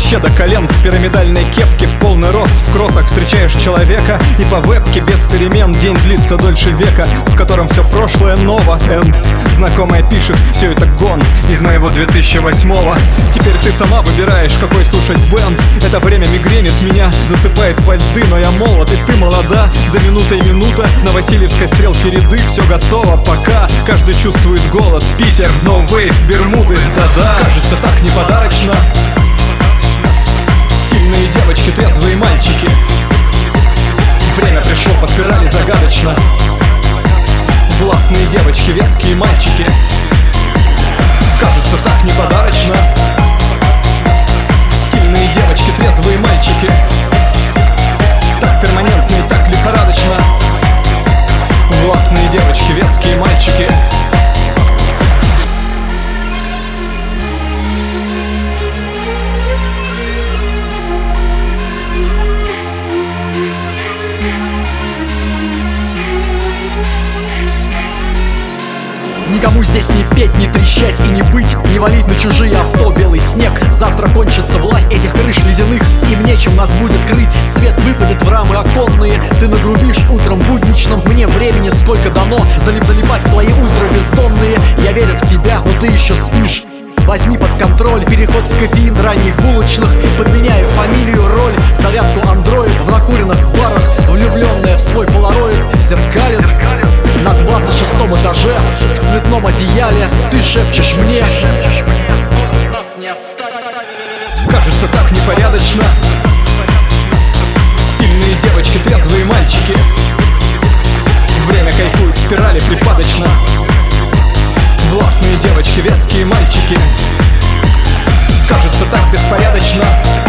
плаще до колен, в пирамидальной кепке, в полный рост, в кроссах встречаешь человека. И по вебке без перемен день длится дольше века, в котором все прошлое ново. Знакомая пишет, все это гон из моего 2008-го. Теперь ты сама выбираешь, какой слушать бэнд. Это время мигренит меня, засыпает во льды. Но я молод, и ты молода. За минутой минута, на Васильевской стрелке ряды. Все готово, пока каждый чувствует голод. Питер, No Wave, Бермуды, да-да. Кажется, так не подарочно. Стильные девочки, трезвые мальчики. Время пришло по спирали загадочно. Властные девочки, веские мальчики. Кажется, так не подарочно. Стильные девочки, трезвые мальчики. Так перманентно и так лихорадочно. Властные девочки, веские мальчики. Никому здесь не петь, не трещать и не быть, не валить на чужие авто белый снег. Завтра кончится власть этих крыш ледяных, им нечем нас будет крыть. Свет выпадет в рамы оконные, ты нагрубишь утром будничным. Мне времени сколько дано залипать в твои ультра бездонные. Я верю в тебя, но ты еще спишь. Возьми под контроль переход в кофеин ранних булочных. Подменяю фамилию, роль, зарядку андроид. В накуренных барах, влюбленная в свой полароид, зеркалит на 26-м этаже, в цветном одеяле. Ты шепчешь мне: нас не оставит. Кажется, так непорядочно. Стильные девочки, трезвые мальчики. Время кайфует в спирали припадочно. Властные девочки, веские мальчики. Кажется, так беспорядочно.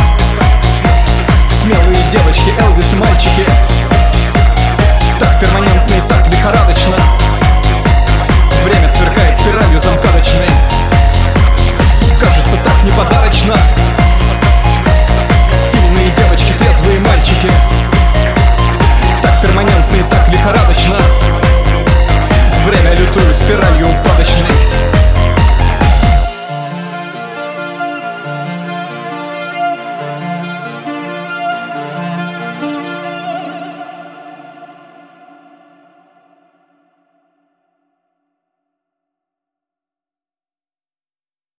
Смелые девочки, Элвис и мальчики. Так перманентно и так лихорадочно.